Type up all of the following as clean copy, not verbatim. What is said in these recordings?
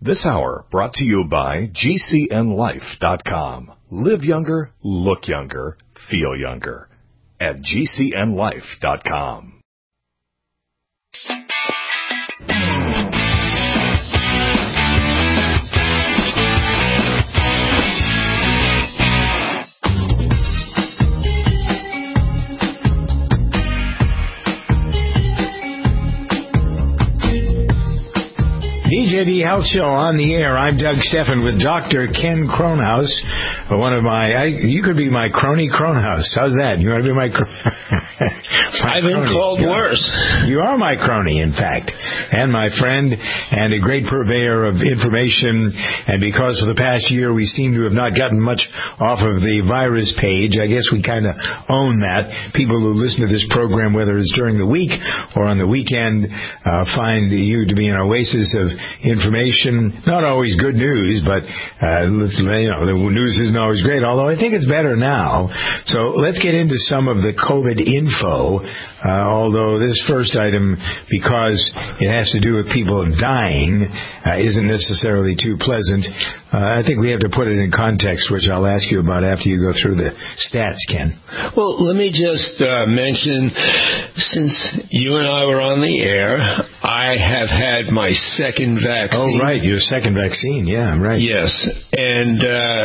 This hour brought to you by GCNLife.com. Live younger, look younger, feel younger at GCNLife.com. DJB Health Show on the air. I'm Doug Steffen with Dr. Ken Kronhaus. You could be my crony Kronhaus. How's that? You want to be my I've been called worse. You are my crony, in fact, and my friend, and a great purveyor of information. And because for the past year we seem to have not gotten much off of the virus page, I guess we kind of own that. People who listen to this program, whether it's during the week or on the weekend, find you to be an oasis of information. Not always good news, but the news isn't always great, although I think it's better now. So let's get into some of the COVID info, although this first item, because it has to do with people dying, isn't necessarily too pleasant. I think we have to put it in context, which I'll ask you about after you go through the stats, Ken. Well, let me just mention, since you and I were on the air, I have had my second vaccine. Oh, right, your second vaccine, yeah, right. Yes, and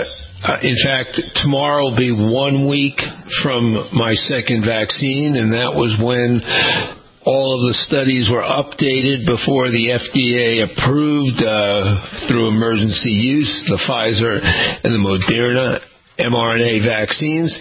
in fact, tomorrow will be 1 week from my second vaccine, and that was when all of the studies were updated before the FDA approved through emergency use the Pfizer and the Moderna mRNA vaccines.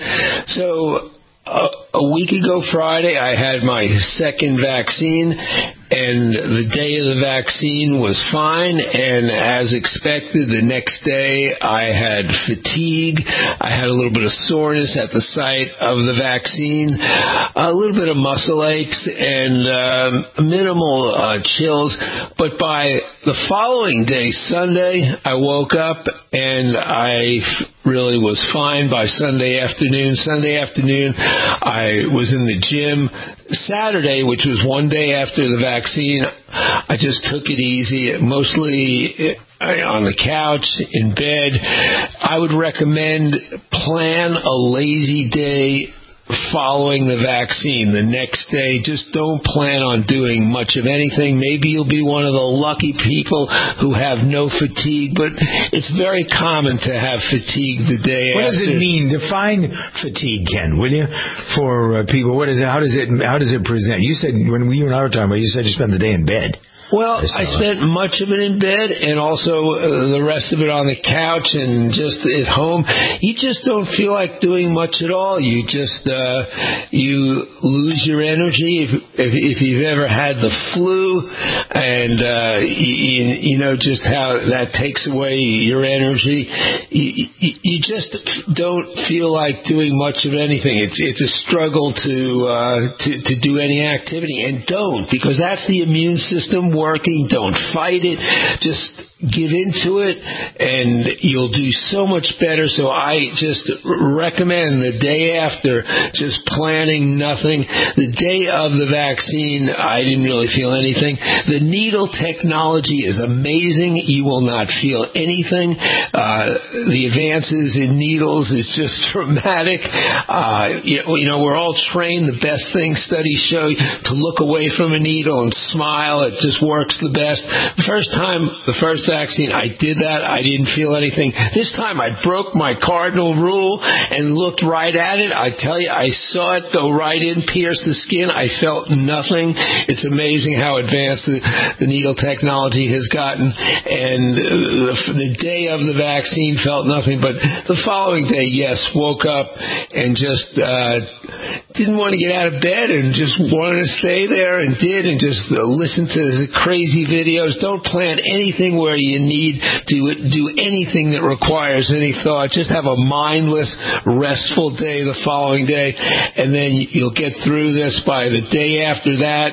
So a week ago Friday, I had my second vaccine, and the day of the vaccine was fine, and as expected, the next day I had fatigue. I had a little bit of soreness at the site of the vaccine, a little bit of muscle aches, and minimal chills. But by the following day, Sunday, I woke up and I really was fine by Sunday afternoon. Sunday afternoon, I was in the gym. Saturday, which was one day after the vaccine, I just took it easy, mostly on the couch, in bed. I would recommend plan a lazy day following the vaccine. The next day, just don't plan on doing much of anything. Maybe you'll be one of the lucky people who have no fatigue, but it's very common to have fatigue the day after. What does it mean? Define fatigue, Ken, will you? For people, what is it? How does it present? You said, when you and I were talking about it, you said you spend the day in bed. Well, I spent much of it in bed and also the rest of it on the couch and just at home. You just don't feel like doing much at all. You just, you lose your energy. If you've ever had the flu and, you know just how that takes away your energy, you just don't feel like doing much of anything. It's a struggle to do any activity, and don't, because that's the immune system working. Don't fight it. Just give into it, and you'll do so much better. So I just recommend the day after just planning nothing. The day of the vaccine, I didn't really feel anything. The needle technology is amazing. You will not feel anything. The advances in needles is just dramatic. You know, we're all trained. The best thing studies show to look away from a needle and smile. It just works the best. The first vaccine, I did that. I didn't feel anything. This time I broke my cardinal rule and looked right at it. I tell you, I saw it go right in, pierce the skin. I felt nothing. It's amazing how advanced the needle technology has gotten. And the day of the vaccine felt nothing. But the following day, yes, woke up and just didn't want to get out of bed and just wanted to stay there and did, and just listen to crazy videos. Don't plan anything where you need to do anything that requires any thought. Just have a mindless, restful day the following day, and then you'll get through this. By the day after that,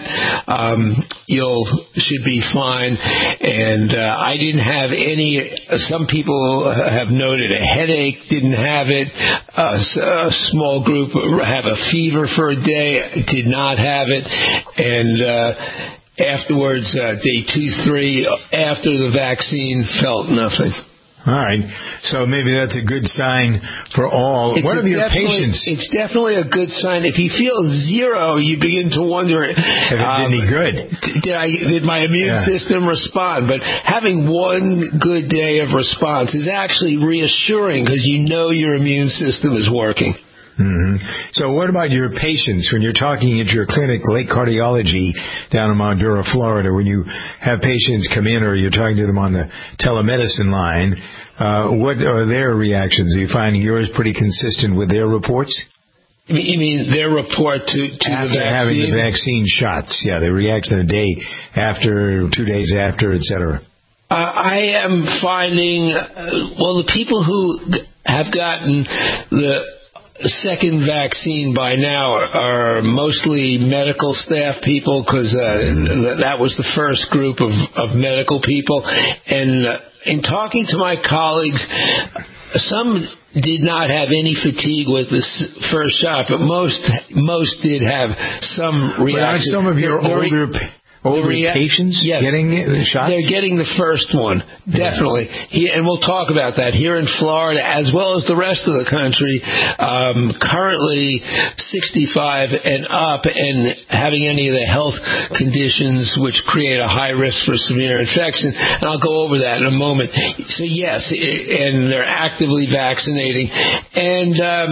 should be fine. And I didn't have any. Some people have noted a headache. Didn't have it. A small group have a fever for a day. Did not have it. And afterwards, day 2, 3, after the vaccine, felt nothing. All right. So maybe that's a good sign for all. What are your patients? It's definitely a good sign. If you feel 0, you begin to wonder, if it did any good. Did my immune system respond? But having one good day of response is actually reassuring because you know your immune system is working. Mm-hmm. So what about your patients when you're talking at your clinic, Lake Cardiology, down in Mount Dura, Florida, when you have patients come in or you're talking to them on the telemedicine line, what are their reactions? Are you finding yours pretty consistent with their reports? You mean their report to the vaccine? After having the vaccine shots, they react a day after, 2 days after, etc. I am finding, the people who have gotten the second vaccine by now are mostly medical staff people because that was the first group of medical people. And in talking to my colleagues, some did not have any fatigue with the first shot, but most did have some reaction. Some of your older patients getting the shots? They're getting the first one, definitely. And we'll talk about that here in Florida as well as the rest of the country. Currently 65 and up and having any of the health conditions which create a high risk for severe infection. And I'll go over that in a moment. So yes, and they're actively vaccinating. And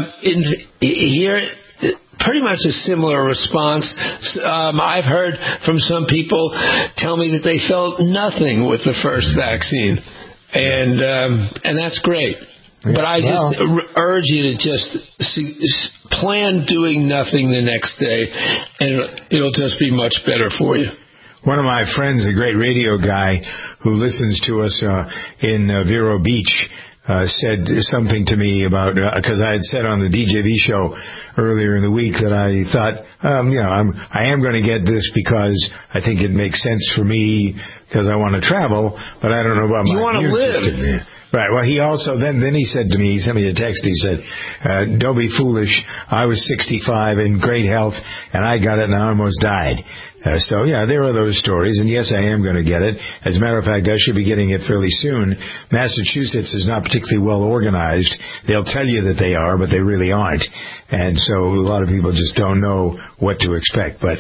here, pretty much a similar response. I've heard from some people tell me that they felt nothing with the first vaccine, and that's great. But I just urge you to just plan doing nothing the next day, and it'll just be much better for you. One of my friends, a great radio guy who listens to us in Vero Beach, said something to me about, because I had said on the DJV show earlier in the week that I thought, I am going to get this because I think it makes sense for me because I want to travel, but I don't know about my immune system. Yeah. Right. Well, he also, then he said to me, he sent me a text, he said, don't be foolish. I was 65 in great health and I got it and I almost died. There are those stories, and yes, I am going to get it. As a matter of fact, I should be getting it fairly soon. Massachusetts is not particularly well organized. They'll tell you that they are, but they really aren't. And so a lot of people just don't know what to expect. But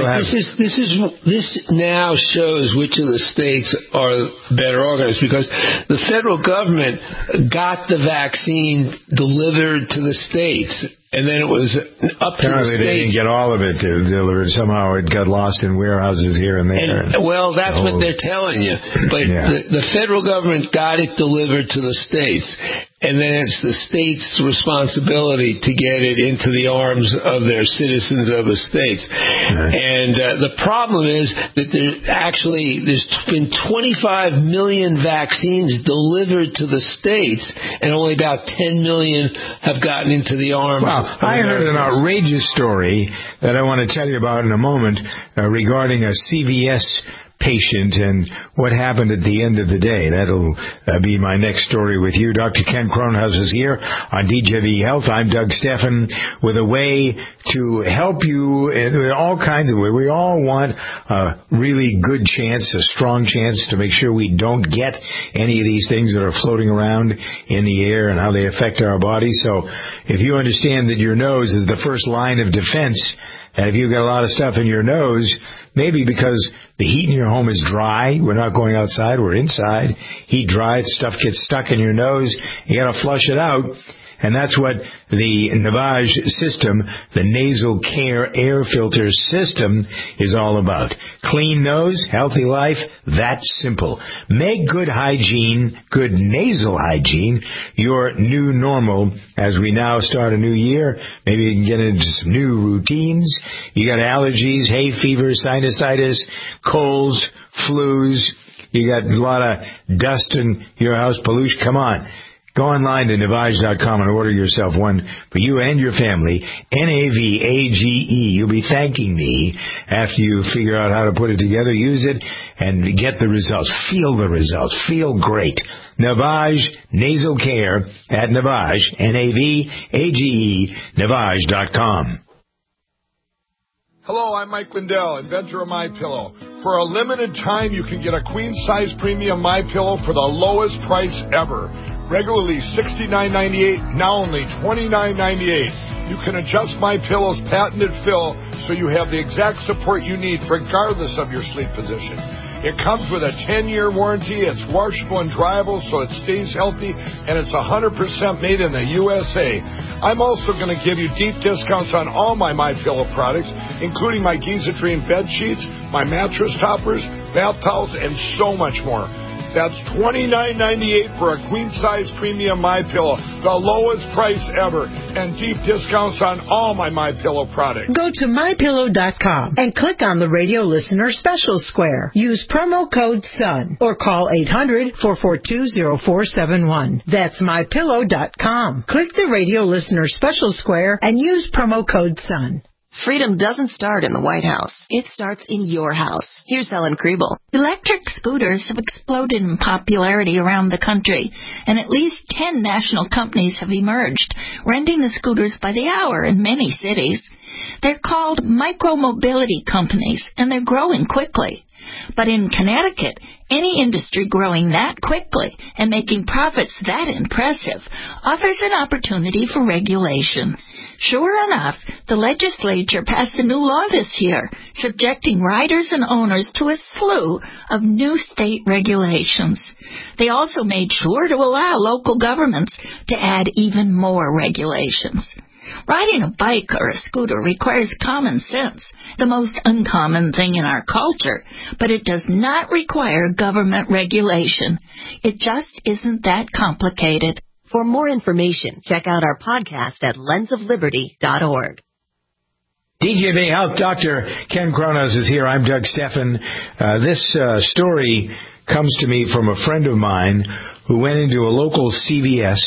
this now shows which of the states are better organized, because the federal government got the vaccine delivered to the states. And then it was up to the states. They didn't get all of it delivered. Somehow it got lost in warehouses here and there. That's what they're telling you. But the federal government got it delivered to the states. And then it's the state's responsibility to get it into the arms of their citizens of the states. Right. And the problem is that there's been 25 million vaccines delivered to the states, and only about 10 million have gotten into the arms. Wow. I heard an outrageous story that I want to tell you about in a moment regarding a CVS patient and what happened at the end of the day. That'll be my next story with you. Dr. Ken Kronhaus is here on DJV Health. I'm Doug Steffen with a way to help you in all kinds of ways. We all want a really good chance, a strong chance to make sure we don't get any of these things that are floating around in the air and how they affect our body. So if you understand that your nose is the first line of defense, and if you've got a lot of stuff in your nose, maybe because the heat in your home is dry, we're not going outside, we're inside, heat dry, stuff gets stuck in your nose, you got to flush it out. And that's what the Navage system, the nasal care air filter system, is all about. Clean nose, healthy life, that's simple. Make good hygiene, good nasal hygiene, your new normal as we now start a new year. Maybe you can get into some new routines. You got allergies, hay fever, sinusitis, colds, flus. You got a lot of dust in your house, pollution. Come on. Go online to Navage.com and order yourself one for you and your family. Navage. You'll be thanking me after you figure out how to put it together, use it, and get the results. Feel the results. Feel great. Navage Nasal Care at Navage, Navage, Navage.com. Hello, I'm Mike Lindell, inventor of MyPillow. For a limited time, you can get a queen-size premium MyPillow for the lowest price ever. Regularly $69.98, now only $29.98. You can adjust MyPillow's patented fill so you have the exact support you need regardless of your sleep position. It comes with a 10-year warranty, it's washable and dryable so it stays healthy, and it's 100% made in the USA. I'm also going to give you deep discounts on all my MyPillow products, including my Giza Dream bed sheets, my mattress toppers, bath towels, and so much more. That's $29.98 for a queen-size premium MyPillow, the lowest price ever, and deep discounts on all my MyPillow products. Go to MyPillow.com and click on the radio listener special square. Use promo code SUN or call 800-442-0471. That's MyPillow.com. Click the radio listener special square and use promo code SUN. Freedom doesn't start in the White House. It starts in your house. Here's Helen Kriebel. Electric scooters have exploded in popularity around the country, and at least 10 national companies have emerged, renting the scooters by the hour in many cities. They're called micro-mobility companies, and they're growing quickly. But in Connecticut, any industry growing that quickly and making profits that impressive offers an opportunity for regulation. Sure enough, the legislature passed a new law this year, subjecting riders and owners to a slew of new state regulations. They also made sure to allow local governments to add even more regulations. Riding a bike or a scooter requires common sense, the most uncommon thing in our culture, but it does not require government regulation. It just isn't that complicated. For more information, check out our podcast at lensofliberty.org. DJV Health Dr. Ken Kronos is here. I'm Doug Steffen. This story comes to me from a friend of mine who went into a local CVS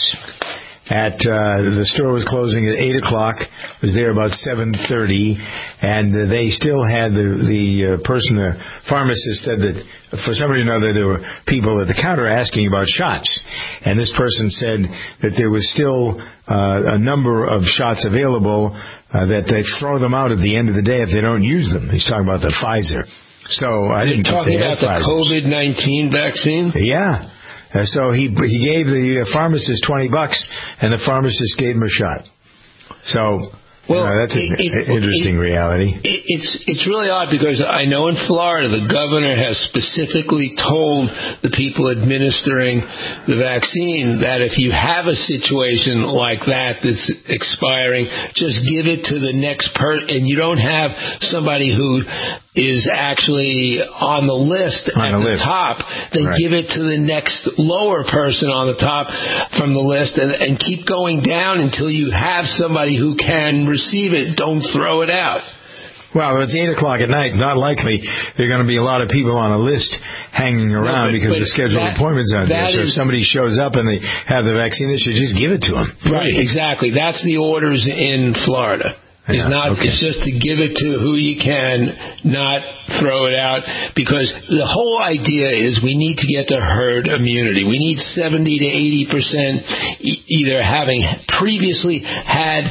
the store was closing at 8 o'clock, was there about 7:30, and they still had the pharmacist said that for some reason or another there were people at the counter asking about shots, and this person said that there was still a number of shots available, that they throw them out at the end of the day if they don't use them. He's talking about the Pfizer. So I didn't think they had Pfizers. Talking about the COVID-19 vaccine? Yeah. So he gave the pharmacist $20, and the pharmacist gave him a shot. So that's an interesting reality. It's really odd because I know in Florida the governor has specifically told the people administering the vaccine that if you have a situation like that that's expiring, just give it to the next person, and you don't have somebody who is actually on the list at the top, then right. Give it to the next lower person on the top from the list and keep going down until you have somebody who can receive it. Don't throw it out. Well, it's 8 o'clock at night. Not likely there are going to be a lot of people on a list hanging around because the scheduled appointments aren't there. So if somebody shows up and they have the vaccine, they should just give it to them. Right, exactly. That's the orders in Florida. It's just to give it to who you can, not throw it out, because the whole idea is we need to get to herd immunity. We need 70 to 80% either having previously had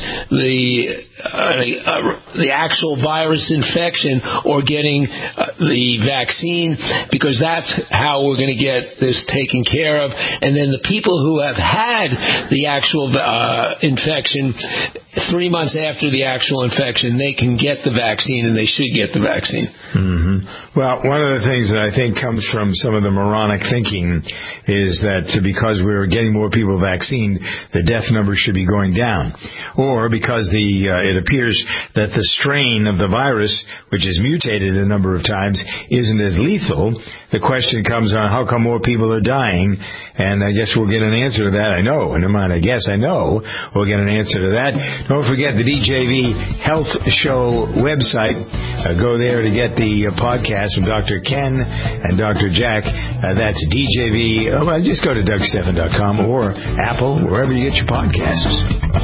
the actual virus infection or getting the vaccine, because that's how we're going to get this taken care of. And then the people who have had the actual infection 3 months after the actual infection, they can get the vaccine, and they should get the vaccine. Mm-hmm. Well, one of the things that I think comes from some of the moronic thinking is that because we're getting more people vaccinated, the death number should be going down. Or because it appears that the strain of the virus, which is mutated a number of times, isn't as lethal, the question comes on how come more people are dying, and I guess we'll get an answer to that. I know we'll get an answer to that. Don't forget the DJV Health Show website. Go there to get the podcast from Dr. Ken and Dr. Jack. That's DJV. Just go to DougSteffen.com or Apple, wherever you get your podcasts.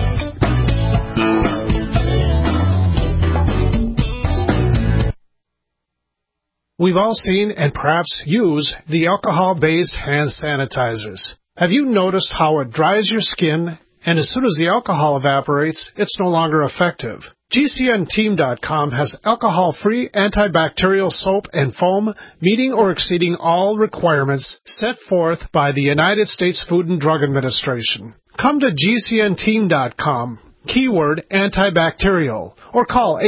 We've all seen and perhaps use the alcohol-based hand sanitizers. Have you noticed how it dries your skin and as soon as the alcohol evaporates, it's no longer effective. GCNteam.com has alcohol-free antibacterial soap and foam meeting or exceeding all requirements set forth by the United States Food and Drug Administration. Come to GCNteam.com, keyword antibacterial, or call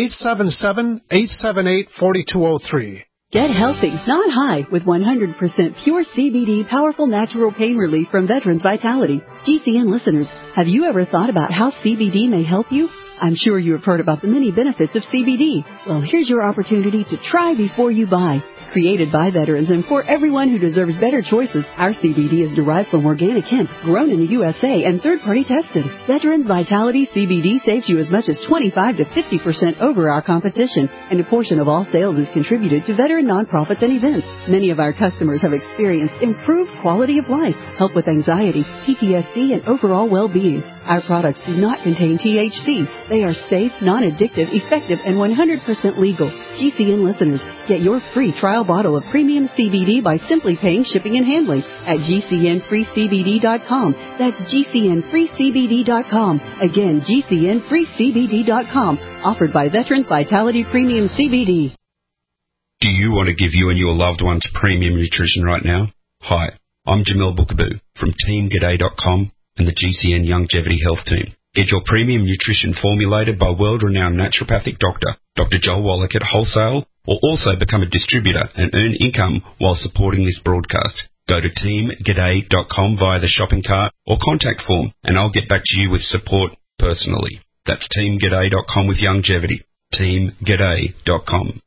877-878-4203. Get healthy, not high, with 100% pure CBD powerful natural pain relief from Veterans Vitality. GCN listeners, have you ever thought about how CBD may help you? I'm sure you have heard about the many benefits of CBD. Well, here's your opportunity to try before you buy. Created by veterans and for everyone who deserves better choices, our CBD is derived from organic hemp, grown in the USA, and third-party tested. Veterans Vitality CBD saves you as much as 25 to 50% over our competition, and a portion of all sales is contributed to veteran nonprofits and events. Many of our customers have experienced improved quality of life, help with anxiety, PTSD, and overall well-being. Our products do not contain THC. They are safe, non-addictive, effective, and 100% legal. GCN listeners, get your free trial bottle of premium CBD by simply paying shipping and handling at GCNFreeCBD.com. That's GCNFreeCBD.com. Again, GCNFreeCBD.com. Offered by Veterans Vitality Premium CBD. Do you want to give you and your loved ones premium nutrition right now? Hi, I'm Jamel Bookaboo from TeamGaday.com and the GCN Longevity Health Team. Get your premium nutrition formulated by world-renowned naturopathic doctor, Dr. Joel Wallach at wholesale, or also become a distributor and earn income while supporting this broadcast. Go to TeamGaday.com via the shopping cart or contact form, and I'll get back to you with support personally. That's TeamGaday.com with longevity. TeamGaday.com.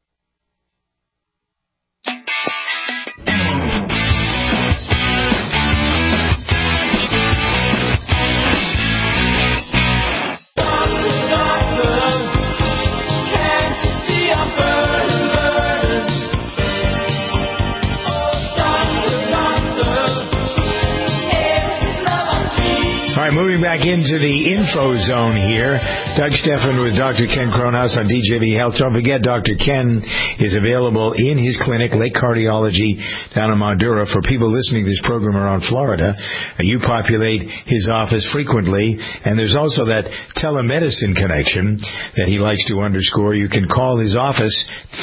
All right, moving back into the info zone here. Doug Stephan with Dr. Ken Kronhaus on DJV Health. Don't forget, Dr. Ken is available in his clinic, Lake Cardiology, down in Madura. For people listening to this program around Florida, you populate his office frequently, and there's also that telemedicine connection that he likes to underscore. You can call his office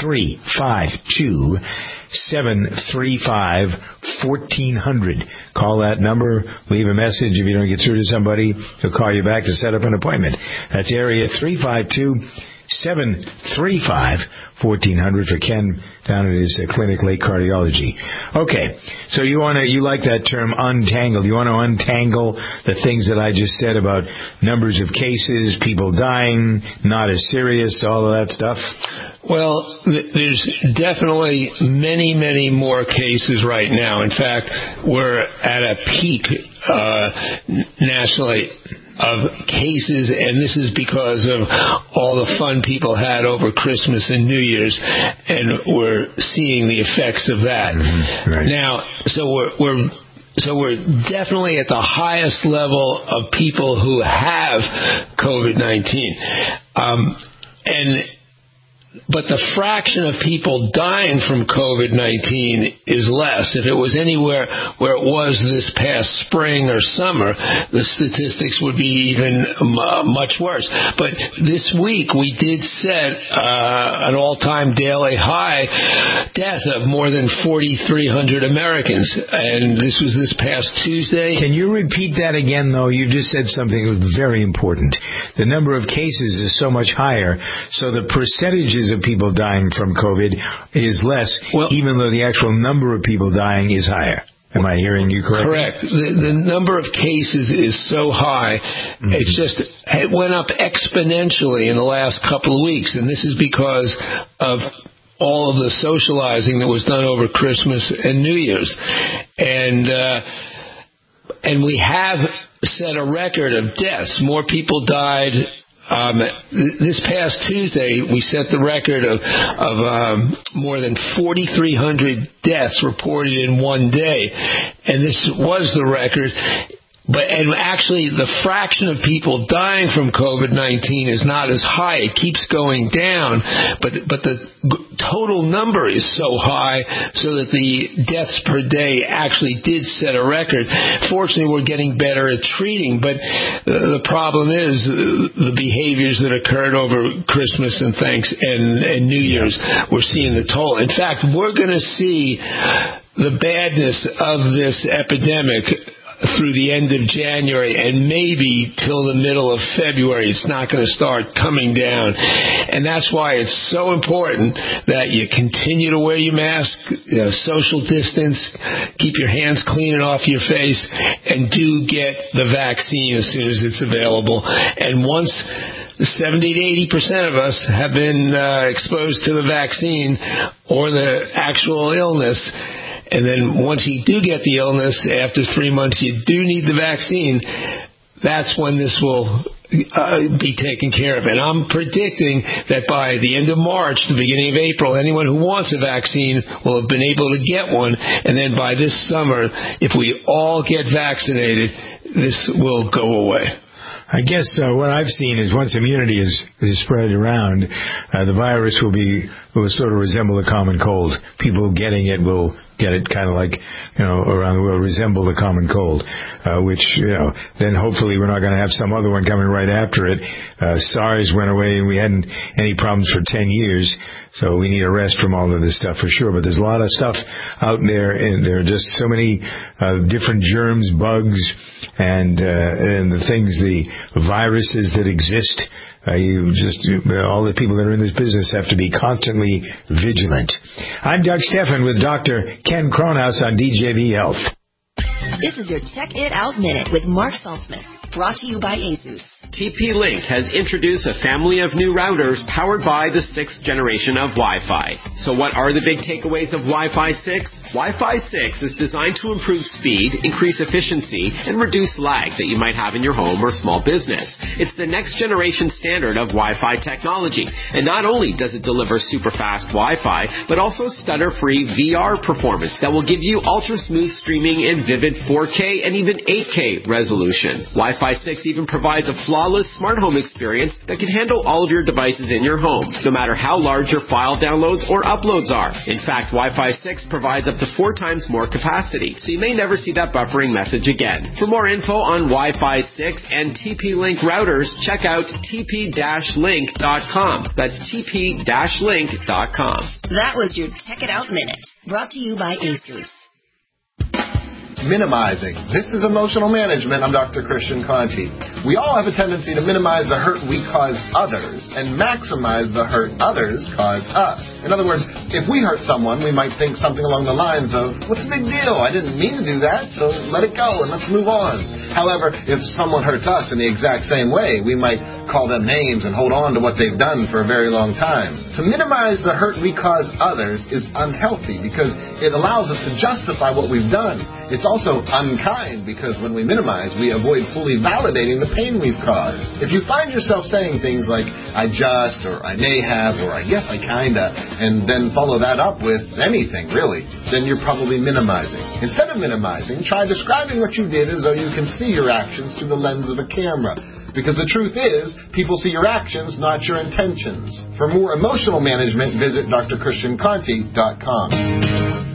352-735-1400. Call that number, leave a message. If you don't get through to somebody, he'll call you back to set up an appointment. That's area 352-735-1400 for Ken down at his clinic, Lake Cardiology. Okay, so you like that term untangle. You want to untangle the things that I just said about numbers of cases, people dying, not as serious, all of that stuff? Well, there's definitely many, many more cases right now. In fact, we're at a peak nationally of cases, and this is because of all the fun people had over Christmas and New Year's, and we're seeing the effects of that. Mm-hmm. Right. Now, so we're definitely at the highest level of people who have COVID-19. But the fraction of people dying from COVID-19 is less. If it was anywhere where it was this past spring or summer, the statistics would be even much worse. But this week we did set an all-time daily high death of more than 4,300 Americans, and this was this past Tuesday. Can you repeat that again, though? You just said something that was very important. The number of cases is so much higher, so the percentages of people dying from COVID is less, even though the actual number of people dying is higher. Am I hearing you correctly? Correct. The number of cases is so high, it went up exponentially in the last couple of weeks, and this is because of all of the socializing that was done over Christmas and New Year's. And we have set a record of deaths. More people died. This past Tuesday, we set the record of more than 4,300 deaths reported in one day, and this was the record. And actually, the fraction of people dying from COVID-19 is not as high. It keeps going down, but the total number is so high so that the deaths per day actually did set a record. Fortunately, we're getting better at treating, but the problem is the behaviors that occurred over Christmas and and New Year's. We're seeing the toll. In fact, we're going to see the badness of this epidemic through the end of January and maybe till the middle of February. It's not going to start coming down. And that's why it's so important that you continue to wear your mask, social distance, keep your hands clean and off your face, and do get the vaccine as soon as it's available. And once 70 to 80% of us have been exposed to the vaccine or the actual illness, and then once you do get the illness, after 3 months you do need the vaccine, that's when this will be taken care of. And I'm predicting that by the end of March, the beginning of April, anyone who wants a vaccine will have been able to get one. And then by this summer, if we all get vaccinated, this will go away. I guess what I've seen is once immunity is spread around, the virus will sort of resemble a common cold. People getting it will get it kind of like, around the world, resemble the common cold, which, then hopefully we're not going to have some other one coming right after it. SARS went away and we hadn't any problems for 10 years, so we need a rest from all of this stuff for sure. But there's a lot of stuff out there, and there are just so many different germs, bugs, and the things, the viruses that exist. All the people that are in this business have to be constantly vigilant. I'm Doug Stephan with Dr. Ken Cronhaus on DJV Health. This is your Tech It Out Minute with Mark Saltzman, brought to you by ASUS. TP-Link has introduced a family of new routers powered by the 6th generation of Wi-Fi. So what are the big takeaways of Wi-Fi 6? Wi-Fi 6 is designed to improve speed, increase efficiency, and reduce lag that you might have in your home or small business. It's the next generation standard of Wi-Fi technology. And not only does it deliver super fast Wi-Fi, but also stutter-free VR performance that will give you ultra-smooth streaming in vivid 4K and even 8K resolution. Wi-Fi 6 even provides a flawless smart home experience that can handle all of your devices in your home, no matter how large your file downloads or uploads are. In fact, Wi-Fi 6 provides up to 4 times more capacity, so you may never see that buffering message again. For more info on Wi-Fi 6 and TP-Link routers, check out tp-link.com. That's tp-link.com. That was your Tech It Out Minute, brought to you by ASUS. Minimizing. This is Emotional Management. I'm Dr. Christian Conti. We all have a tendency to minimize the hurt we cause others and maximize the hurt others cause us. In other words, if we hurt someone, we might think something along the lines of, what's the big deal? I didn't mean to do that, so let it go and let's move on. However, if someone hurts us in the exact same way, we might call them names and hold on to what they've done for a very long time. To minimize the hurt we cause others is unhealthy because it allows us to justify what we've done. It's also unkind because when we minimize, we avoid fully validating the pain we've caused. If you find yourself saying things like, I just, or I may have, or I guess I kinda, and then follow that up with anything, really, then you're probably minimizing. Instead of minimizing, try describing what you did as though you can see your actions through the lens of a camera. Because the truth is, people see your actions, not your intentions. For more emotional management, visit drchristianconti.com.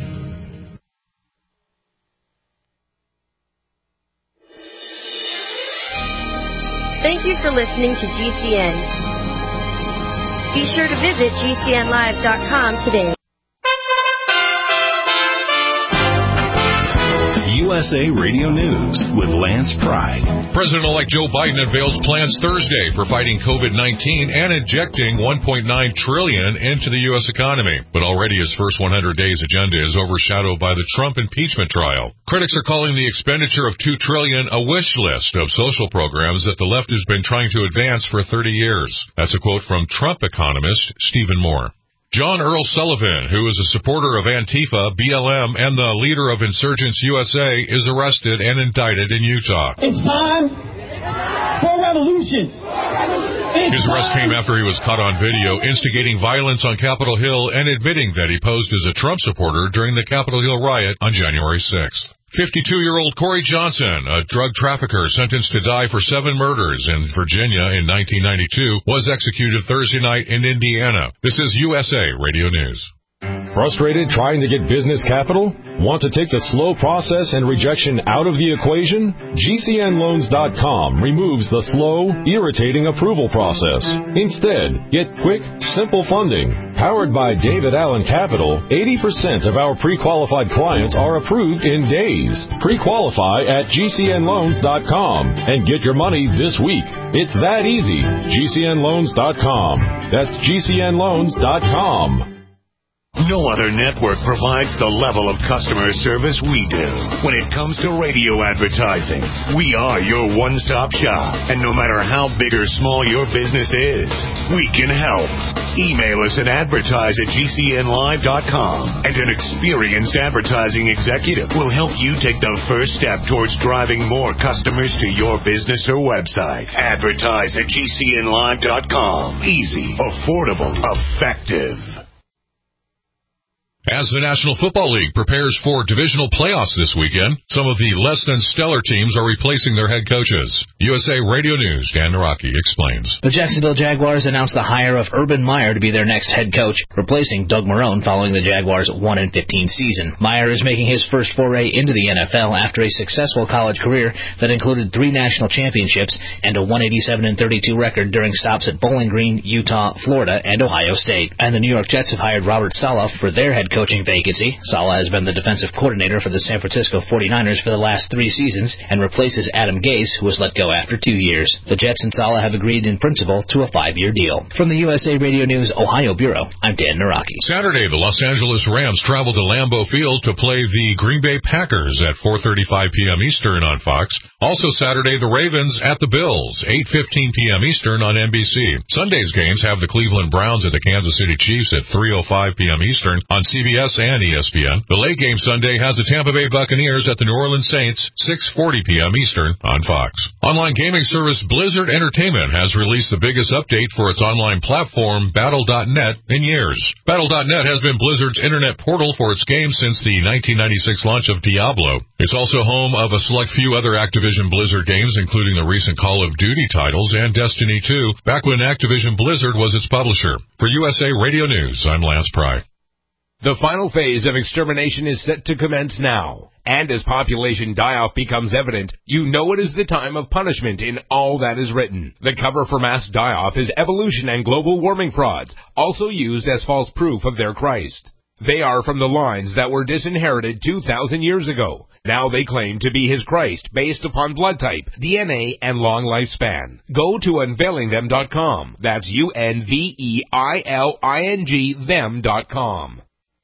Thank you for listening to GCN. Be sure to visit GCNlive.com today. USA Radio News with Lance Pride. President-elect Joe Biden unveils plans Thursday for fighting COVID-19 and injecting $1.9 trillion into the U.S. economy. But already his first 100 days agenda is overshadowed by the Trump impeachment trial. Critics are calling the expenditure of $2 trillion a wish list of social programs that the left has been trying to advance for 30 years. That's a quote from Trump economist Stephen Moore. John Earl Sullivan, who is a supporter of Antifa, BLM, and the leader of Insurgents USA, is arrested and indicted in Utah. It's time for revolution. His arrest came after he was caught on video instigating violence on Capitol Hill and admitting that he posed as a Trump supporter during the Capitol Hill riot on January 6th. 52-year-old Corey Johnson, a drug trafficker sentenced to die for 7 murders in Virginia in 1992, was executed Thursday night in Indiana. This is USA Radio News. Frustrated trying to get business capital? Want to take the slow process and rejection out of the equation? GCNLoans.com removes the slow, irritating approval process. Instead, get quick, simple funding. Powered by David Allen Capital, 80% of our pre-qualified clients are approved in days. Pre-qualify at GCNLoans.com and get your money this week. It's that easy. GCNLoans.com. That's GCNLoans.com. No other network provides the level of customer service we do. When it comes to radio advertising, we are your one-stop shop. And no matter how big or small your business is, we can help. Email us at advertise@GCNlive.com, and an experienced advertising executive will help you take the first step towards driving more customers to your business or website. Advertise at GCNlive.com. Easy, affordable, effective. As the National Football League prepares for divisional playoffs this weekend, some of the less-than-stellar teams are replacing their head coaches. USA Radio News, Dan Naraki explains. The Jacksonville Jaguars announced the hire of Urban Meyer to be their next head coach, replacing Doug Marrone following the Jaguars' 1-15 season. Meyer is making his first foray into the NFL after a successful college career that included 3 national championships and a 187-32 record during stops at Bowling Green, Utah, Florida, and Ohio State. And the New York Jets have hired Robert Saleh for their head coaching vacancy. Saleh has been the defensive coordinator for the San Francisco 49ers for the last 3 seasons and replaces Adam Gase, who was let go after 2 years. The Jets and Saleh have agreed in principle to a 5-year deal. From the USA Radio News Ohio Bureau, I'm Dan Naraki. Saturday, the Los Angeles Rams travel to Lambeau Field to play the Green Bay Packers at 4:35 p.m. Eastern on Fox. Also Saturday, the Ravens at the Bills, 8:15 p.m. Eastern on NBC. Sunday's games have the Cleveland Browns at the Kansas City Chiefs at 3:05 p.m. Eastern on CBS and ESPN. The late game Sunday has the Tampa Bay Buccaneers at the New Orleans Saints, 6:40 p.m. Eastern on Fox. Online gaming service Blizzard Entertainment has released the biggest update for its online platform, Battle.net, in years. Battle.net has been Blizzard's internet portal for its games since the 1996 launch of Diablo. It's also home of a select few other Activision Blizzard games, including the recent Call of Duty titles and Destiny 2, back when Activision Blizzard was its publisher. For USA Radio News, I'm Lance Pry. The final phase of extermination is set to commence now. And as population die-off becomes evident, you know it is the time of punishment in all that is written. The cover for mass die-off is evolution and global warming frauds, also used as false proof of their Christ. They are from the lines that were disinherited 2,000 years ago. Now they claim to be his Christ based upon blood type, DNA, and long lifespan. Go to unveilingthem.com. That's UNVEILING them.com.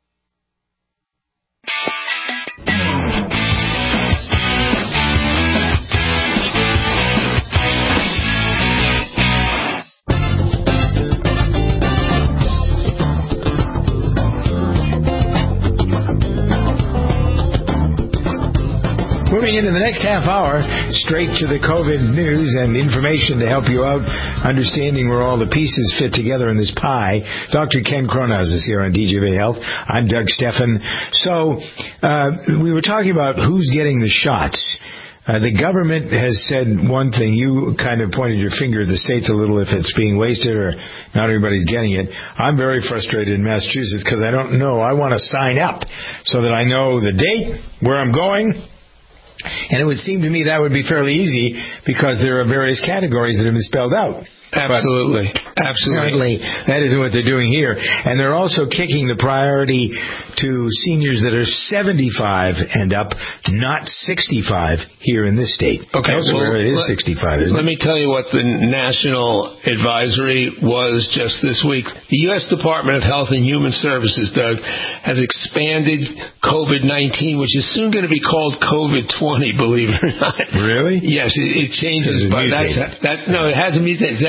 Moving into the next half hour, straight to the COVID news and information to help you out understanding where all the pieces fit together in this pie. Dr. Ken Cronhaus is here on DJV Health. I'm Doug Steffen. So we were talking about who's getting the shots. The government has said one thing. You kind of pointed your finger at the states a little if it's being wasted or not everybody's getting it. I'm very frustrated in Massachusetts because I don't know. I want to sign up so that I know the date, where I'm going. And it would seem to me that would be fairly easy because there are various categories that have been spelled out. Absolutely. Apparently, that isn't what they're doing here. And they're also kicking the priority to seniors that are 75 and up, not 65 here in this state. Okay, elsewhere it is 65, isn't it? Let me tell you what the national advisory was just this week. The U.S. Department of Health and Human Services, Doug, has expanded COVID-19, which is soon going to be called COVID-20, believe it or not. Really? Yes, it changes. But no, it hasn't mutated. That's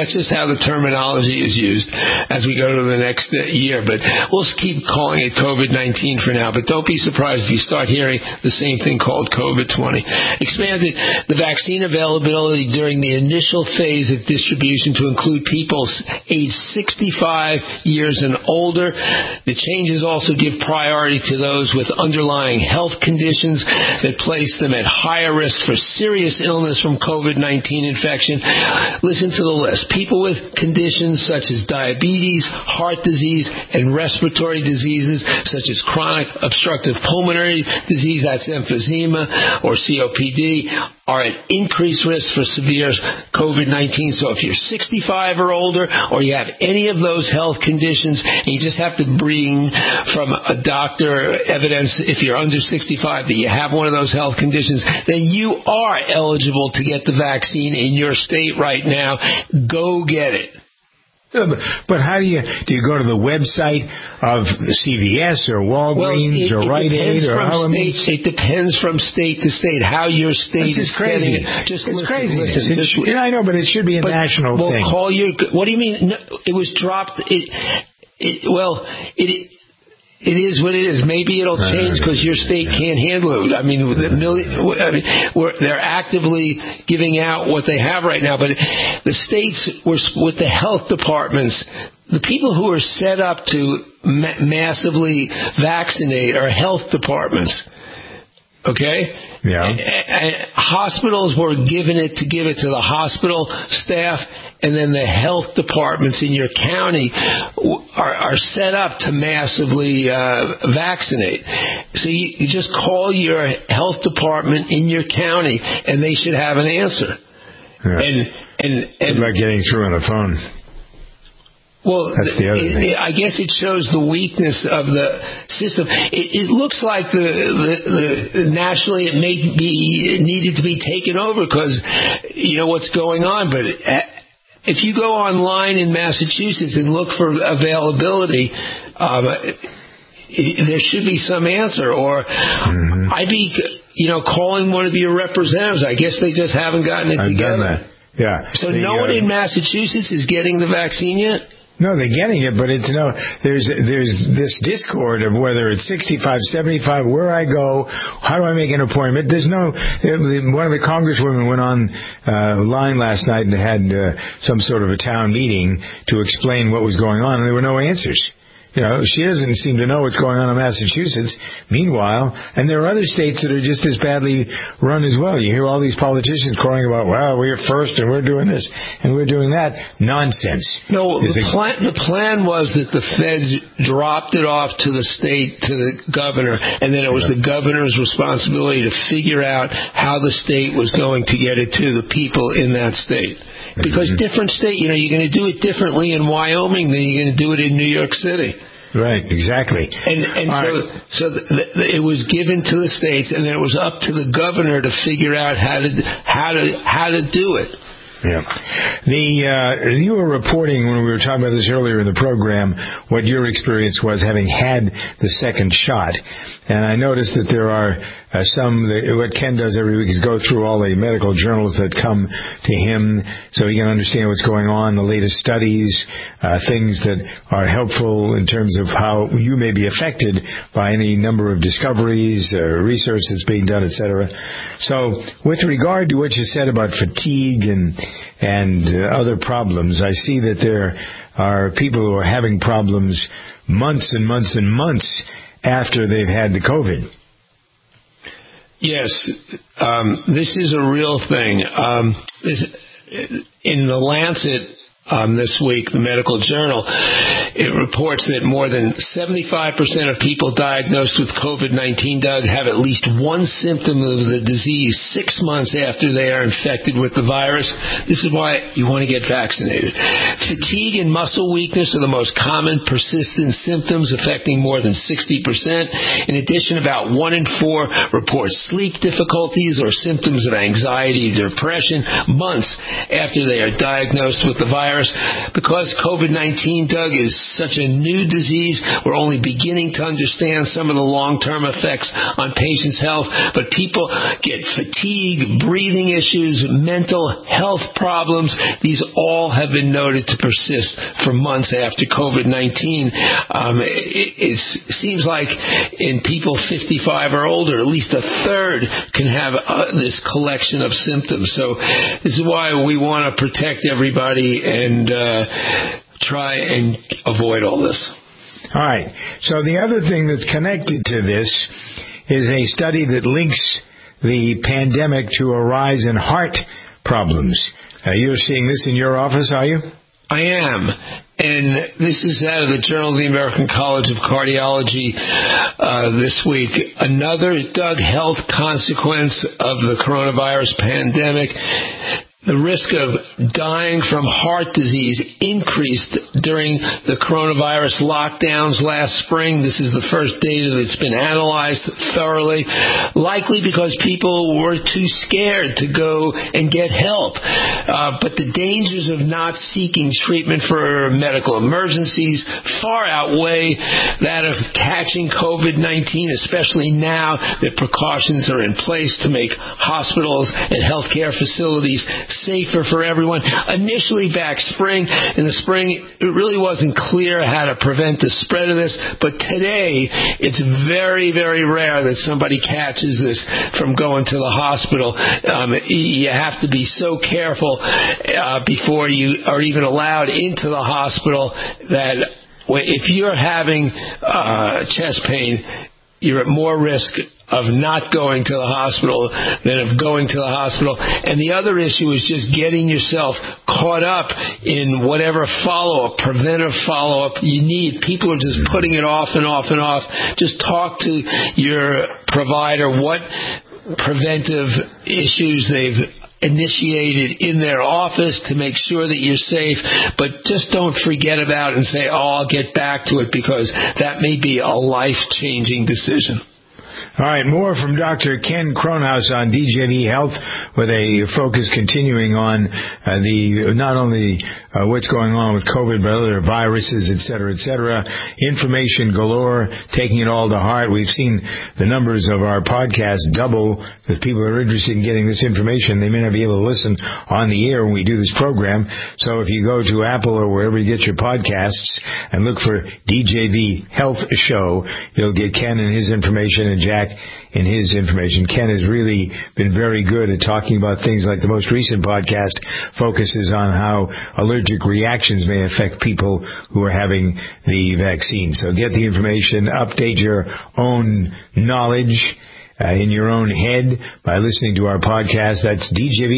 That's just how the terminology is used as we go to the next year. But we'll keep calling it COVID-19 for now. But don't be surprised if you start hearing the same thing called COVID-20. Expanded the vaccine availability during the initial phase of distribution to include people age 65 years and older. The changes also give priority to those with underlying health conditions that place them at higher risk for serious illness from COVID-19 infection. Listen to the list. People with conditions such as diabetes, heart disease, and respiratory diseases such as chronic obstructive pulmonary disease, that's emphysema, or COPD, are at increased risk for severe COVID-19. So if you're 65 or older, or you have any of those health conditions, and you just have to bring from a doctor evidence, if you're under 65, that you have one of those health conditions, then you are eligible to get the vaccine in your state right now. Go get it. But how do you go to the website of CVS or Walgreens or Rite Aid or how? It depends from state to state how your state is crazy. Just it's listen, crazy. Listen, I know, but it should be a national thing. Call your. What do you mean? No, it was dropped. It is what it is. Maybe it'll change because your state can't handle it. I mean, they're actively giving out what they have right now. But the states were with the health departments. The people who are set up to massively vaccinate are health departments. Okay? Yeah. And hospitals were given it to give it to the hospital staff, and then the health departments in your county are set up to massively vaccinate. So you just call your health department in your county, and they should have an answer. Yeah. And about getting through on the phone. Well, that's the other thing. I guess it shows the weakness of the system. It looks like the nationally it may be needed to be taken over because you know what's going on. But if you go online in Massachusetts and look for availability, there should be some answer. Or I'd be, calling one of your representatives. I guess they just haven't gotten it together. Done that. Yeah. So no one in Massachusetts is getting the vaccine yet? No, they're getting it, but there's this discord of whether it's 65, 75, where I go, how do I make an appointment? One of the congresswomen went on line last night and had some sort of a town meeting to explain what was going on, and there were no answers. She doesn't seem to know what's going on in Massachusetts. Meanwhile, and there are other states that are just as badly run as well. You hear all these politicians crowing about, well, we're first and we're doing this and we're doing that. Nonsense. No, the plan was that the feds dropped it off to the state, to the governor, and then it was the governor's responsibility to figure out how the state was going to get it to the people in that state. Because different state, you're going to do it differently in Wyoming than you're going to do it in New York City. Right, exactly. And so it was given to the states, and then it was up to the governor to figure out how to do it. Yeah. You were reporting when we were talking about this earlier in the program what your experience was having had the second shot. And I noticed that there are what Ken does every week is go through all the medical journals that come to him so he can understand what's going on, the latest studies, things that are helpful in terms of how you may be affected by any number of discoveries, research that's being done, etc. So with regard to what you said about fatigue and other problems, I see that there are people who are having problems months and months and months after they've had the COVID. Yes, this is a real thing. In the Lancet this week, the medical journal, it reports that more than 75% of people diagnosed with COVID-19, Doug, have at least one symptom of the disease 6 months after they are infected with the virus. This is why you want to get vaccinated. Fatigue and muscle weakness are the most common persistent symptoms, affecting more than 60%. In addition, about 1 in 4 report sleep difficulties or symptoms of anxiety, depression months after they are diagnosed with the virus. coronavirus. Because COVID-19, Doug, is such a new disease, we're only beginning to understand some of the long-term effects on patients' health, but people get fatigue, breathing issues, mental health problems. These all have been noted to persist for months after COVID-19. It seems like in people 55 or older, at least a third can have this collection of symptoms. So this is why we want to protect everybody and try and avoid all this. All right. So the other thing that's connected to this is a study that links the pandemic to a rise in heart problems. You're seeing this in your office, are you? I am. And this is out of the Journal of the American College of Cardiology this week. Another, Doug, health consequence of the coronavirus pandemic. The risk of dying from heart disease increased during the coronavirus lockdowns last spring. This is the first data that's been analyzed thoroughly, likely because people were too scared to go and get help. But the dangers of not seeking treatment for medical emergencies far outweigh that of catching COVID-19, especially now that precautions are in place to make hospitals and healthcare facilities safer for everyone. Initially back in the spring, it really wasn't clear how to prevent the spread of this, but today it's very, very rare that somebody catches this from going to the hospital. You have to be so careful before you are even allowed into the hospital that if you're having chest pain, you're at more risk of not going to the hospital than of going to the hospital. And the other issue is just getting yourself caught up in whatever follow-up, preventive follow-up you need. People are just putting it off and off and off. Just talk to your provider what preventive issues they've initiated in their office to make sure that you're safe, but just don't forget about it and say, I'll get back to it, because that may be a life-changing decision. All right, more from Dr. Ken Kronhaus on DJV Health, with a focus continuing on not only what's going on with COVID, but other viruses, et cetera, et cetera. Information galore, taking it all to heart. We've seen the numbers of our podcast double, because people are interested in getting this information. They may not be able to listen on the air when we do this program. So if you go to Apple or wherever you get your podcasts and look for DJV Health Show, you'll get Ken and his information and Jack in his information. Ken has really been very good at talking about things like the most recent podcast focuses on how allergic reactions may affect people who are having the vaccine. So get the information, update your own knowledge in your own head by listening to our podcast. That's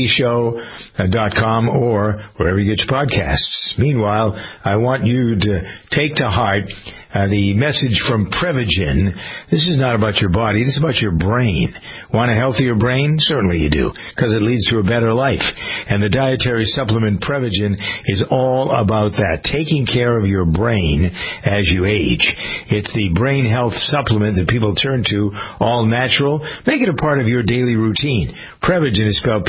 djvshow.com or wherever you get your podcasts. Meanwhile, I want you to take to heart the message from Prevagen. This is not about your body. This is about your brain. Want a healthier brain? Certainly you do, because it leads to a better life. And the dietary supplement Prevagen is all about that, taking care of your brain as you age. It's the brain health supplement that people turn to, all natural. Make it a part of your daily routine. Prevagen is spelled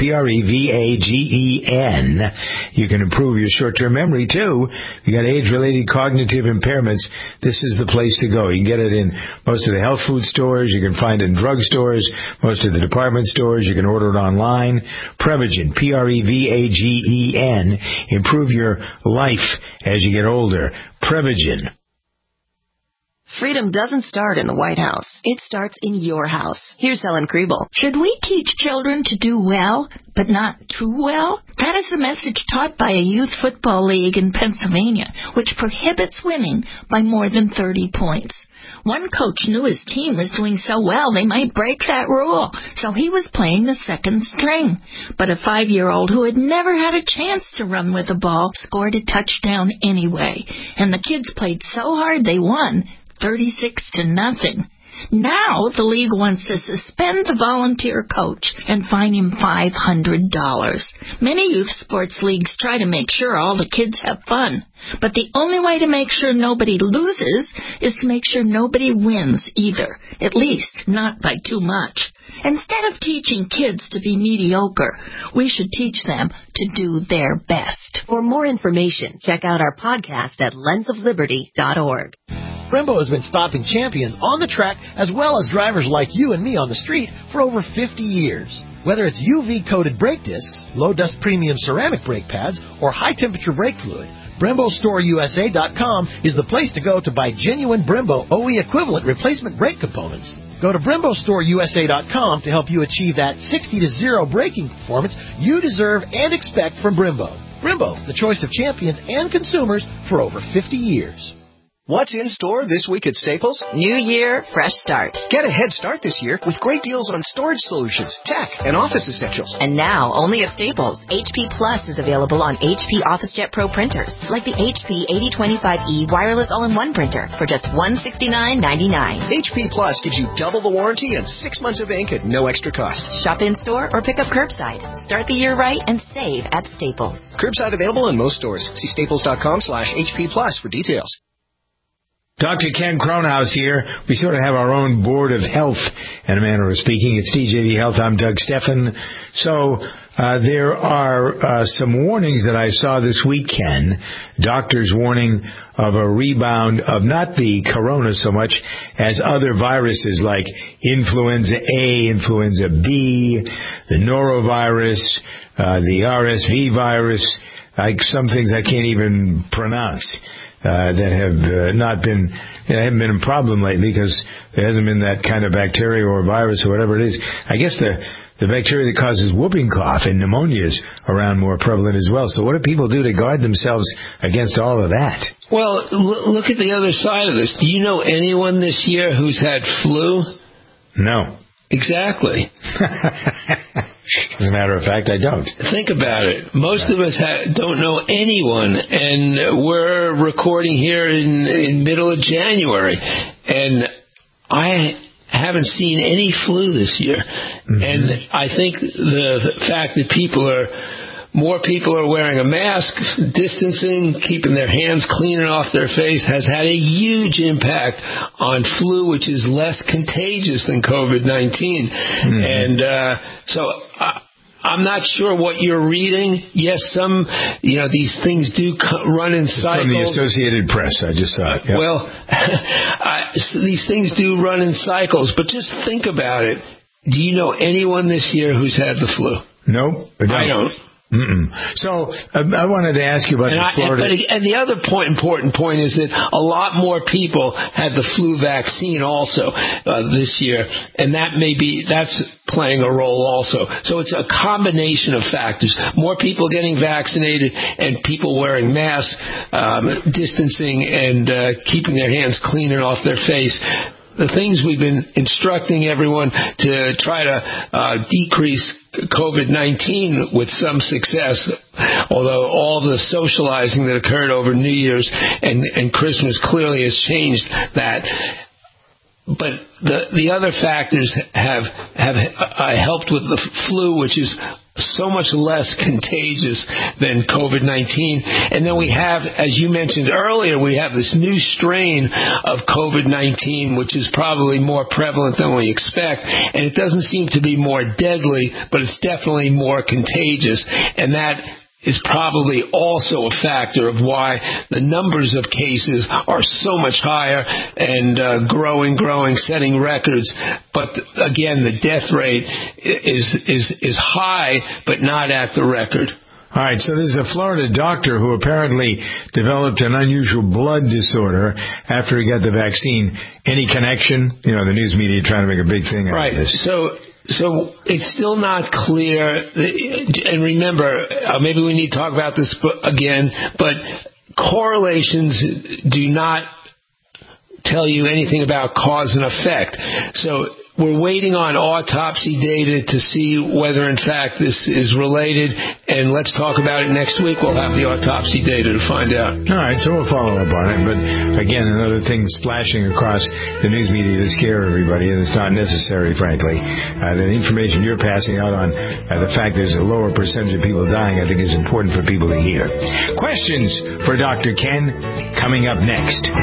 Prevagen. You can improve your short-term memory, too. You got age-related cognitive impairments. This is the place to go. You can get it in most of the health food stores. You can find it in drugstores, most of the department stores. You can order it online. Prevagen, Prevagen. Improve your life as you get older. Prevagen. Freedom doesn't start in the White House. It starts in your house. Here's Helen Kriebel. Should we teach children to do well, but not too well? That is the message taught by a youth football league in Pennsylvania, which prohibits winning by more than 30 points. One coach knew his team was doing so well they might break that rule, so he was playing the second string. But a 5-year-old who had never had a chance to run with the ball scored a touchdown anyway, and the kids played so hard they won 36-0. Now the league wants to suspend the volunteer coach and fine him $500. Many youth sports leagues try to make sure all the kids have fun, but the only way to make sure nobody loses is to make sure nobody wins either, at least not by too much. Instead of teaching kids to be mediocre, we should teach them to do their best. For more information, check out our podcast at lensofliberty.org. Brembo has been stopping champions on the track as well as drivers like you and me on the street for over 50 years. Whether it's UV-coated brake discs, low-dust premium ceramic brake pads, or high-temperature brake fluid, BremboStoreUSA.com is the place to go to buy genuine Brembo OE equivalent replacement brake components. Go to BremboStoreUSA.com to help you achieve that 60-0 braking performance you deserve and expect from Brembo. Brembo, the choice of champions and consumers for over 50 years. What's in store this week at Staples? New year, fresh start. Get a head start this year with great deals on storage solutions, tech, and office essentials. And now, only at Staples, HP Plus is available on HP OfficeJet Pro printers, like the HP 8025E wireless all-in-one printer for just $169.99. HP Plus gives you double the warranty and 6 months of ink at no extra cost. Shop in-store or pick up curbside. Start the year right and save at Staples. Curbside available in most stores. See staples.com/HP Plus for details. Dr. Ken Cronhaus here. We sort of have our own board of health, in a manner of speaking. It's DJV Health. I'm Doug Steffen. So there are some warnings that I saw this week, Ken. Doctors warning of a rebound of not the corona so much as other viruses like influenza A, influenza B, the norovirus, the RSV virus, like some things I can't even pronounce. That have not been, haven't been a problem lately because there hasn't been that kind of bacteria or virus or whatever it is. I guess the bacteria that causes whooping cough and pneumonia is around more prevalent as well. So what do people do to guard themselves against all of that? Well, look at the other side of this. Do you know anyone this year who's had flu? No. Exactly. As a matter of fact, I don't. Think about it. Most of us don't know anyone, and we're recording here in middle of January, and I haven't seen any flu this year. Mm-hmm. And I think the fact that more people are wearing a mask, distancing, keeping their hands clean and off their face has had a huge impact on flu, which is less contagious than COVID-19. Mm-hmm. And so I'm not sure what you're reading. Yes, these things do run in cycles. From the Associated Press, I just saw it. Yep. Well, these things do run in cycles, but just think about it. Do you know anyone this year who's had the flu? Nope. I don't. Mm-mm. So I wanted to ask you about Florida. And the other important point is that a lot more people had the flu vaccine also this year, and that's playing a role also. So it's a combination of factors: more people getting vaccinated, and people wearing masks, distancing, and keeping their hands clean and off their face. The things we've been instructing everyone to try to decrease COVID-19 with some success, although all the socializing that occurred over New Year's and Christmas clearly has changed that. But the other factors have helped with the flu, which is so much less contagious than COVID-19. And then we have, as you mentioned earlier, we have this new strain of COVID-19, which is probably more prevalent than we expect. And it doesn't seem to be more deadly, but it's definitely more contagious. And that is probably also a factor of why the numbers of cases are so much higher and growing, setting records. But again, the death rate is high, but not at the record. All right, so there's a Florida doctor who apparently developed an unusual blood disorder after he got the vaccine. Any connection? The news media trying to make a big thing out of this. So it's still not clear, and remember, maybe we need to talk about this again, but correlations do not tell you anything about cause and effect. So we're waiting on autopsy data to see whether, in fact, this is related, and let's talk about it next week. We'll have the autopsy data to find out. All right, so we'll follow up on it. But, again, another thing splashing across the news media to scare everybody, and it's not necessary, frankly. The information you're passing out on the fact there's a lower percentage of people dying, I think is important for people to hear. Questions for Dr. Ken coming up next.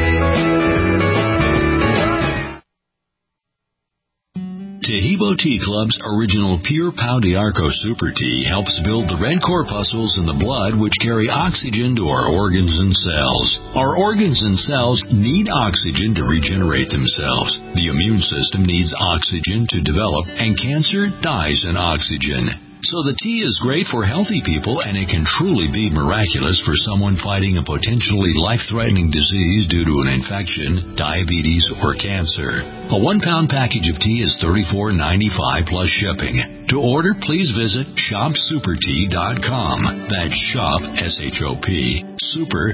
Tahibo Tea Club's original Pure Pau d'Arco Super Tea helps build the red corpuscles in the blood which carry oxygen to our organs and cells. Our organs and cells need oxygen to regenerate themselves. The immune system needs oxygen to develop, and cancer dies in oxygen. So the tea is great for healthy people, and it can truly be miraculous for someone fighting a potentially life-threatening disease due to an infection, diabetes, or cancer. A 1-pound package of tea is $34.95 plus shipping. To order, please visit shopsupertea.com. That's shop, S-H-O-P, super,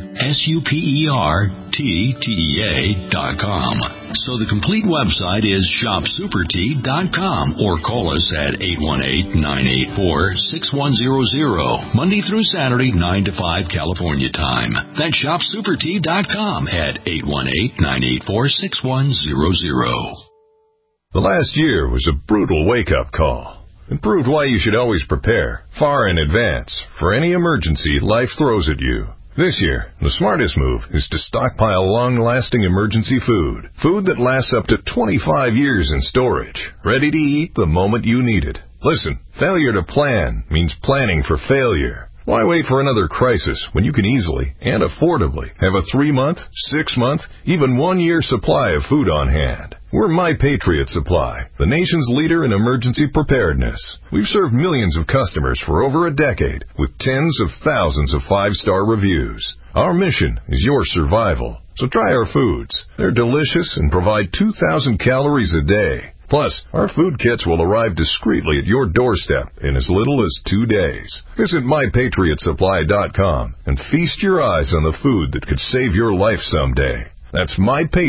S-U-P-E-R-T-T-E-A.com. So the complete website is shopsupertea.com, or call us at 818-984-6100, Monday through Saturday, 9 to 5 California time. That's shopsupertea.com at 818-984-6100. The last year was a brutal wake-up call. It proved why you should always prepare, far in advance, for any emergency life throws at you. This year, the smartest move is to stockpile long-lasting emergency food. Food that lasts up to 25 years in storage, ready to eat the moment you need it. Listen, failure to plan means planning for failure. Why wait for another crisis when you can easily and affordably have a 3-month, 6-month, even 1-year supply of food on hand? We're My Patriot Supply, the nation's leader in emergency preparedness. We've served millions of customers for over a decade with tens of thousands of 5-star reviews. Our mission is your survival. So try our foods. They're delicious and provide 2,000 calories a day. Plus, our food kits will arrive discreetly at your doorstep in as little as 2 days. Visit MyPatriotSupply.com and feast your eyes on the food that could save your life someday. That's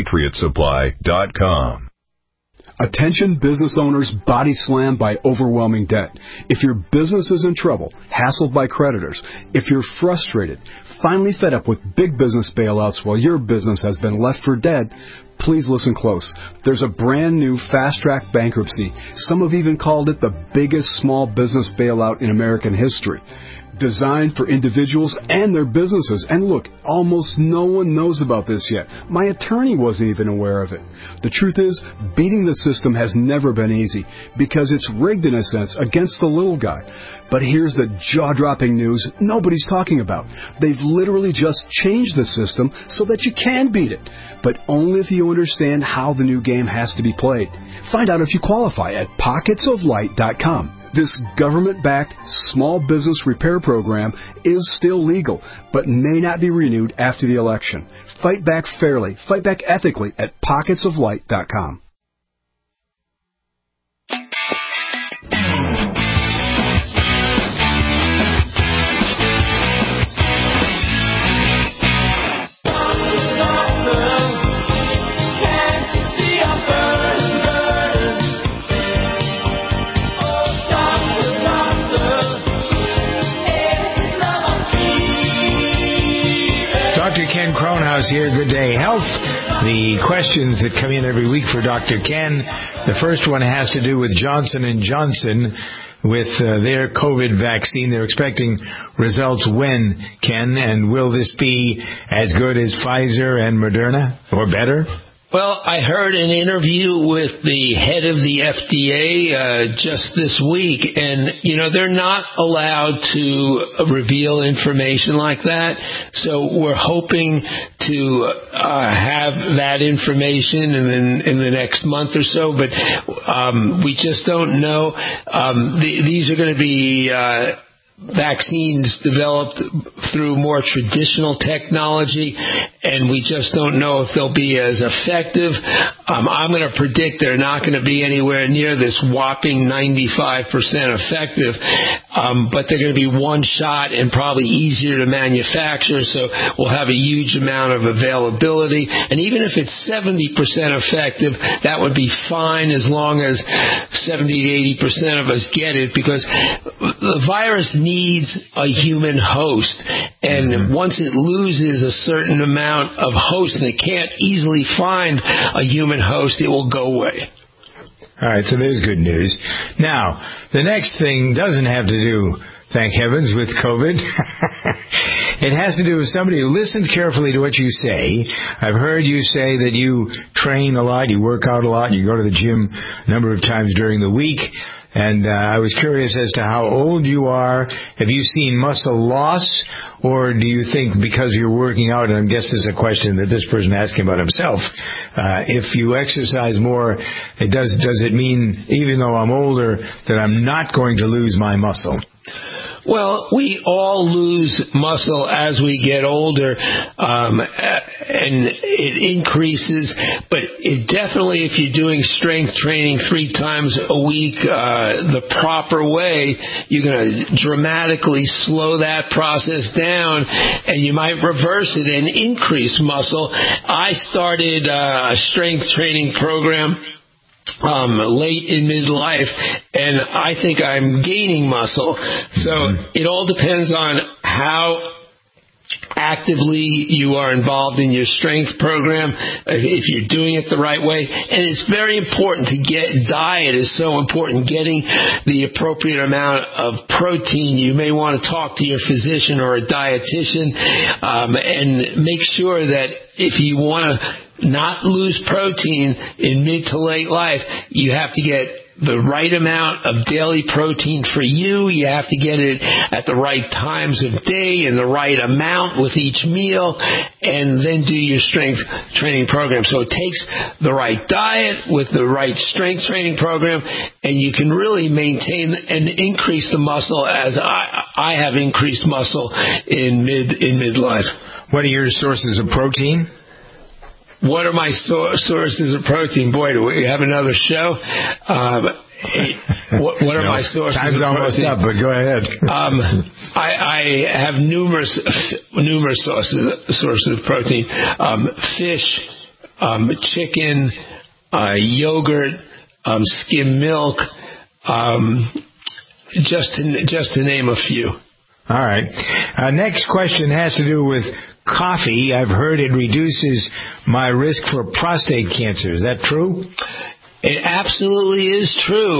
MyPatriotSupply.com. Attention business owners body slammed by overwhelming debt. If your business is in trouble, hassled by creditors, if you're frustrated, finally fed up with big business bailouts while your business has been left for dead, please listen close. There's a brand new fast-track bankruptcy. Some have even called it the biggest small business bailout in American history. Designed for individuals and their businesses. And look, almost no one knows about this yet. My attorney wasn't even aware of it. The truth is, beating the system has never been easy because it's rigged in a sense against the little guy. But here's the jaw-dropping news nobody's talking about. They've literally just changed the system so that you can beat it, but only if you understand how the new game has to be played. Find out if you qualify at pocketsoflight.com. This government-backed small business repair program is still legal, but may not be renewed after the election. Fight back fairly, fight back ethically at pocketsoflight.com. Dr. Ken Cronhaus here. Good day, health. The questions that come in every week for Dr. Ken. The first one has to do with Johnson & Johnson with their COVID vaccine. They're expecting results when, Ken? And will this be as good as Pfizer and Moderna or better? Well, I heard an interview with the head of the FDA just this week, and, they're not allowed to reveal information like that, so we're hoping to have that information in the next month or so, but we just don't know. These are going to be vaccines developed through more traditional technology, and we just don't know if they'll be as effective. I'm going to predict they're not going to be anywhere near this whopping 95% effective, but they're going to be one shot and probably easier to manufacture, so we'll have a huge amount of availability. And even if it's 70% effective, that would be fine as long as 70 to 80% of us get it, because the virus needs a human host, and once it loses a certain amount of host and it can't easily find a human host, it will go away. All right, so there's good news. Now, the next thing doesn't have to do, thank heavens, with COVID. It has to do with somebody who listens carefully to what you say. I've heard you say that you train a lot, you work out a lot, you go to the gym a number of times during the week. And I was curious as to how old you are. Have you seen muscle loss, or do you think because you're working out, and I guess this is a question that this person asking about himself, if you exercise more, does it mean, even though I'm older, that I'm not going to lose my muscle? Well, we all lose muscle as we get older, and it increases, but it definitely, if you're doing strength training 3 times a week the proper way, you're going to dramatically slow that process down, and you might reverse it and increase muscle. I started a strength training program late in midlife, and I think I'm gaining muscle. So it all depends on how actively you are involved in your strength program, if you're doing it the right way. And it's very important to diet is so important, getting the appropriate amount of protein. You may want to talk to your physician or a dietitian and make sure that if you want to not lose protein in mid to late life, you have to get the right amount of daily protein for you. You have to get it at the right times of day and the right amount with each meal, and then do your strength training program. So it takes the right diet with the right strength training program, and you can really maintain and increase the muscle, as I have increased muscle in midlife. What are your sources of protein? What are my sources of protein? Boy, do we have another show? What are my sources time's of almost protein? up, but go ahead. I have numerous sources of protein. Fish, chicken, yogurt, skim milk, just to name a few. All right. Next question has to do with coffee. I've heard it reduces my risk for prostate cancer. Is that true? It absolutely is true.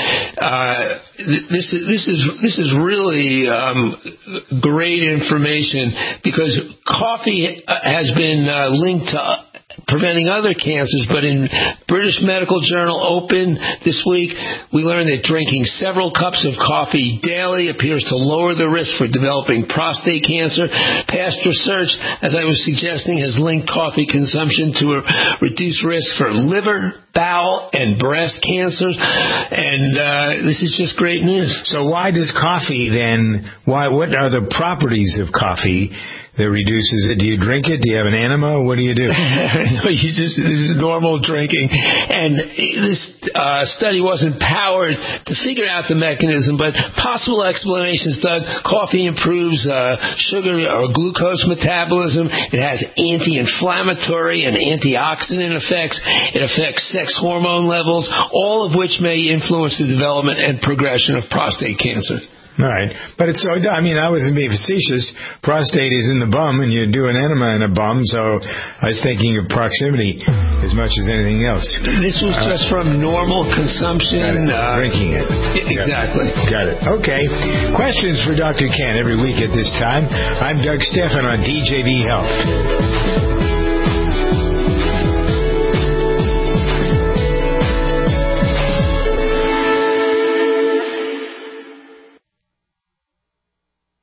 This is really great information, because coffee has been linked to preventing other cancers, but in British Medical Journal Open this week, we learned that drinking several cups of coffee daily appears to lower the risk for developing prostate cancer. Past research, as I was suggesting, has linked coffee consumption to a reduced risk for liver, bowel, and breast cancers, and this is just great news. So why does coffee then, what are the properties of coffee that reduces it? Do you drink it? Do you have an enema? What do you do? No, this is normal drinking. And this study wasn't powered to figure out the mechanism, but possible explanations, Doug. Coffee improves sugar or glucose metabolism. It has anti-inflammatory and antioxidant effects. It affects sex hormone levels, all of which may influence the development and progression of prostate cancer. All right. But it's so, I wasn't being facetious. Prostate is in the bum, and you do an enema in a bum, so I was thinking of proximity as much as anything else. This was just from normal consumption. Drinking it. Exactly. Got it. Okay. Questions for Dr. Ken every week at this time. I'm Doug Stephan on DJB Health.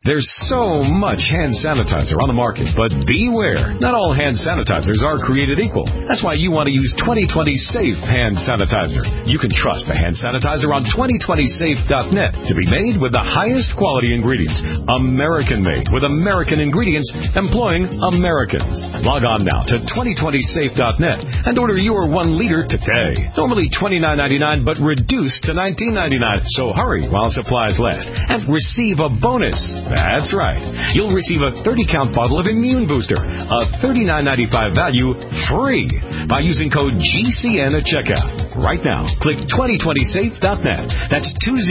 There's so much hand sanitizer on the market, but beware. Not all hand sanitizers are created equal. That's why you want to use 2020 Safe Hand Sanitizer. You can trust the hand sanitizer on 2020safe.net to be made with the highest quality ingredients. American-made with American ingredients employing Americans. Log on now to 2020safe.net and order your 1 liter today. Normally $29.99, but reduced to $19.99. So hurry while supplies last and receive a bonus. That's right. You'll receive a 30-count bottle of Immune Booster, a $39.95 value, free by using code GCN at checkout. Right now, click 2020safe.net. That's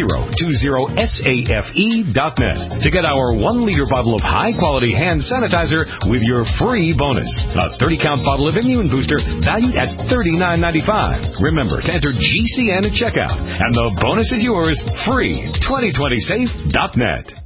2020safe.net to get our 1 liter bottle of high-quality hand sanitizer with your free bonus. A 30-count bottle of Immune Booster valued at $39.95. Remember to enter GCN at checkout, and the bonus is yours free. 2020safe.net.